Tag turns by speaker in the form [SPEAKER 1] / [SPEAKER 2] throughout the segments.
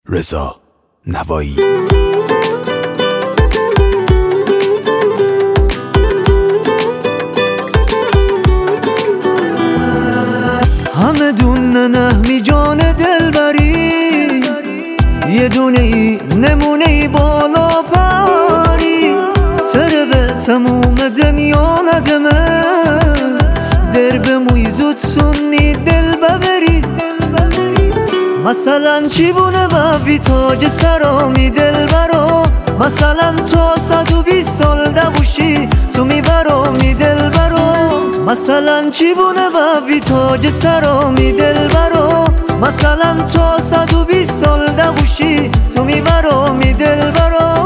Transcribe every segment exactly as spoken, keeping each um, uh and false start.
[SPEAKER 1] رضا نوایی.
[SPEAKER 2] همه دونه نهمی جان دلبری، یه دونه ای نمونه ای بالا پری، سر به تموم دنیا ندمه، در به موی زود سنی دل ببری. مثلا چی بونه بافی تاج سرامی دل برا، مثلا تو صد و بیست سال دوشی تو میبرامی دل برا. مثلا چی بونه بافی تاج سرامی دل برا، مثلا تو صد و بیست سال دوشی تو میبرامی دل برا.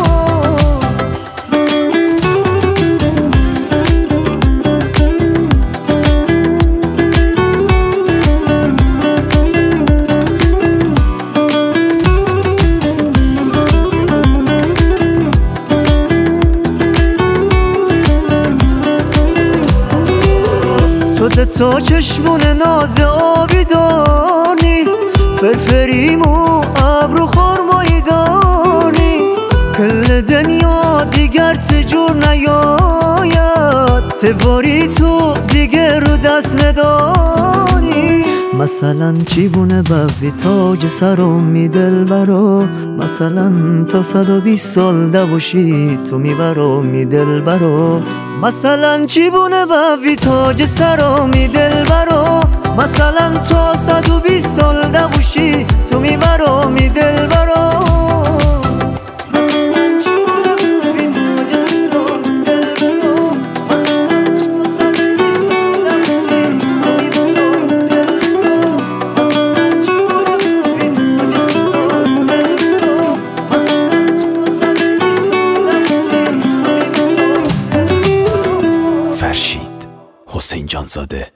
[SPEAKER 2] تو تا چشمون ناز آبی دانی، فرفریم و ابرو خورمایی دانی، کل دنیا دیگر تجور نیاید، تواری تو دیگر رو دست ندانی. مثلا چی بونه بافی تاج سرامی دل برا، مثلا تا صد و بیست سال دوشی تو میبرامی دل برا. مثلا چی بونه بافی تاج سرامی دل برا، مثلا تا صد و بیست سال دوشی تو میبرامی دل برا.
[SPEAKER 1] فرشید حسین جانزاده.